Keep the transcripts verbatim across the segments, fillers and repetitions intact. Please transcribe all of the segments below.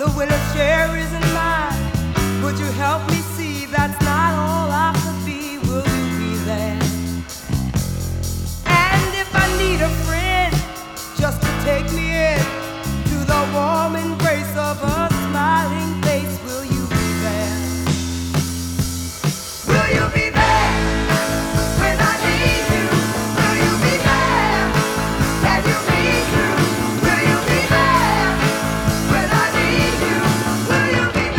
the winter chair isn't mine. Would you help me see that's not all I could be? Will you be there? And if I need a friend just to take me in to the warm embrace of a smiling face, will you be there? Will you be there when I need you? Will you be there? Can you be true? Will you be there when I need you? Will you be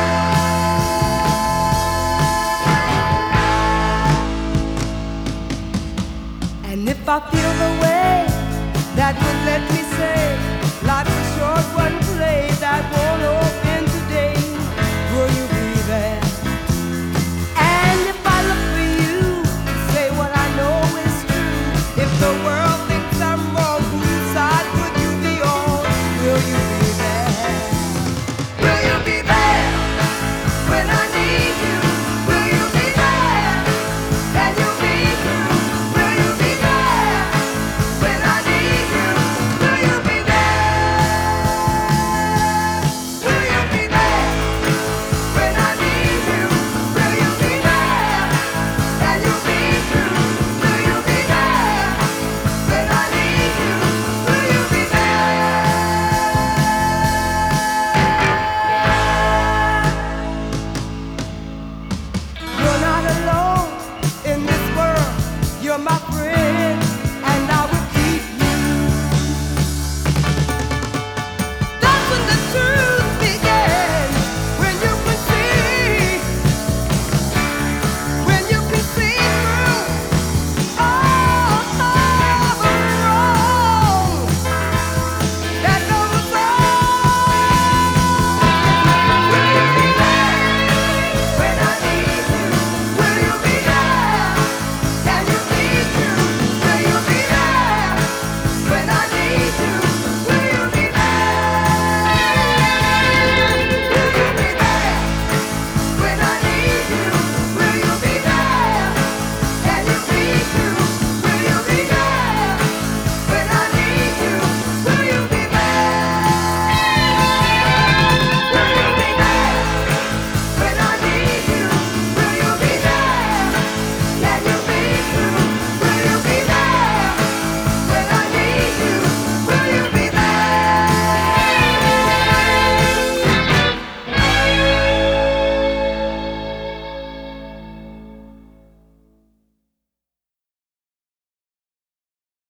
there? And if I feel the way that would let me say life's a short one, play that war.